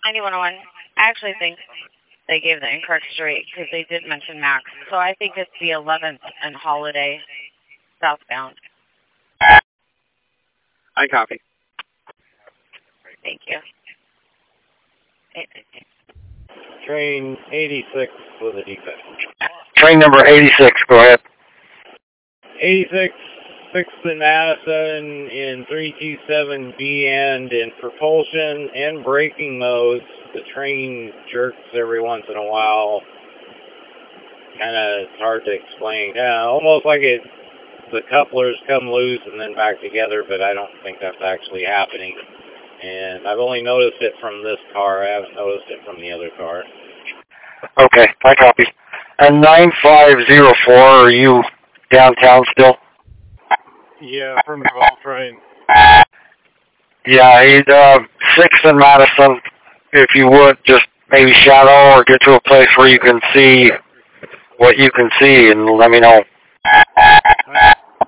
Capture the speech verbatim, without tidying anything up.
ninety-one oh one. I actually think they gave the incorrect street because they did mention Max. So I think it's the eleventh and Holiday southbound. I copy. Thank you. Train eighty-six with a defect. Train number eighty-six, go ahead. eighty-six, sixth and Madison in three two seven B and in propulsion and braking modes. The train jerks every once in a while. Kind of hard to explain. Yeah, almost like it, the couplers come loose and then back together, but I don't think that's actually happening. And I've only noticed it from this car. I haven't noticed it from the other car. Okay, I copy. And nine five zero four, are you downtown still? Yeah, from the Gulf train. Yeah, he'd, uh, sixth and Madison, if you would, just maybe shadow or get to a place where you can see what you can see and let me know.